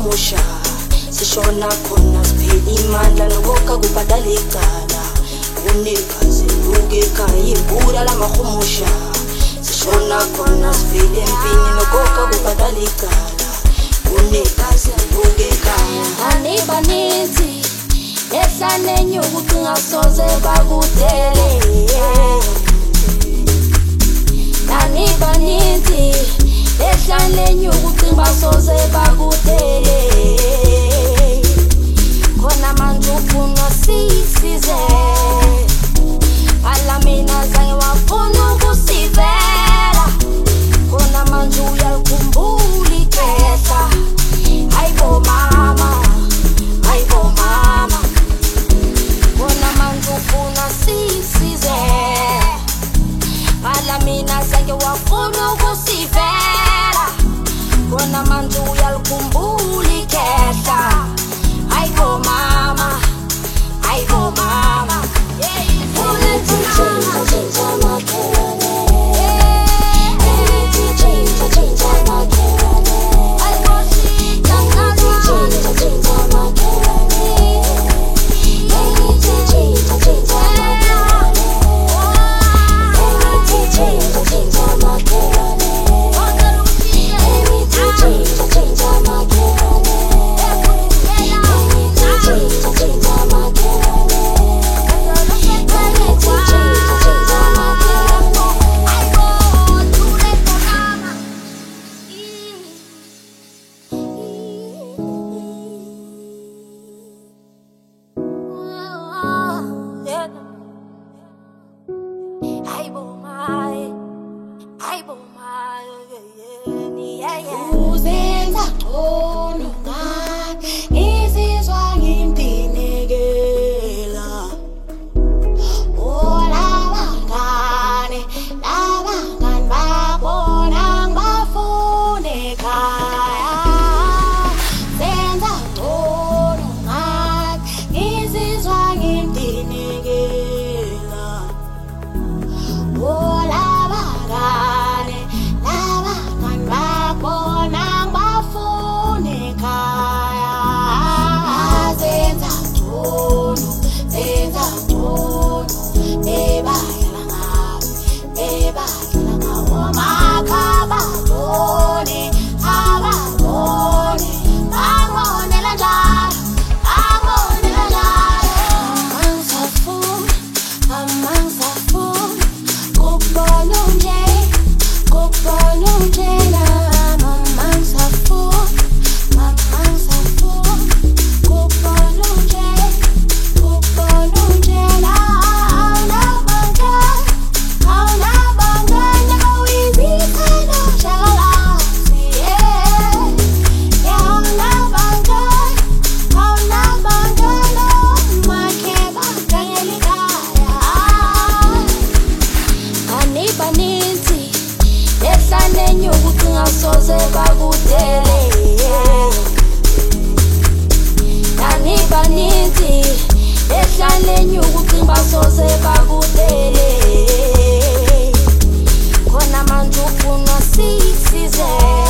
mahumusha sishona khona siphela imandla nokokha kubhadala icala unikazi ukeka imbura lamahumusha sishona khona siphela empini nokokha kubhadala icala unikazi ukeka anibaninzi ehlanenye ukucinga soze bakudele anibaninzi ehlanenye ukucinga soze bakudele khona manje ufuna sisize alamina zange wafuna ukusivela khona manje uyalikhumbula ikhehla hayibo mama khona manje ufuna sisize alamina zange wafuna ukusivela khona manje uyalikhumbula ikhehla hayibo mama uzenza ngcono ngani ngizizwa ngindinekela labangani babona ngibafune ekhaya zenza ngcono ngani ngizizwa ngindinekela labangani babona ngibafune ekhaya zenza ngcono bebayela ngawo makhababone bangonela njalo amangisafuna ukubona unjena mama ngisafuna ukubona unjena awunabangani awuyizithanda shakalazi awunabangani makhe bagangela ikhaya anibaninzi ehlanenye ukucinga soze bakudele anibaninzi ehlanenye ukucinga soze bakudele khona manje ufuna sisize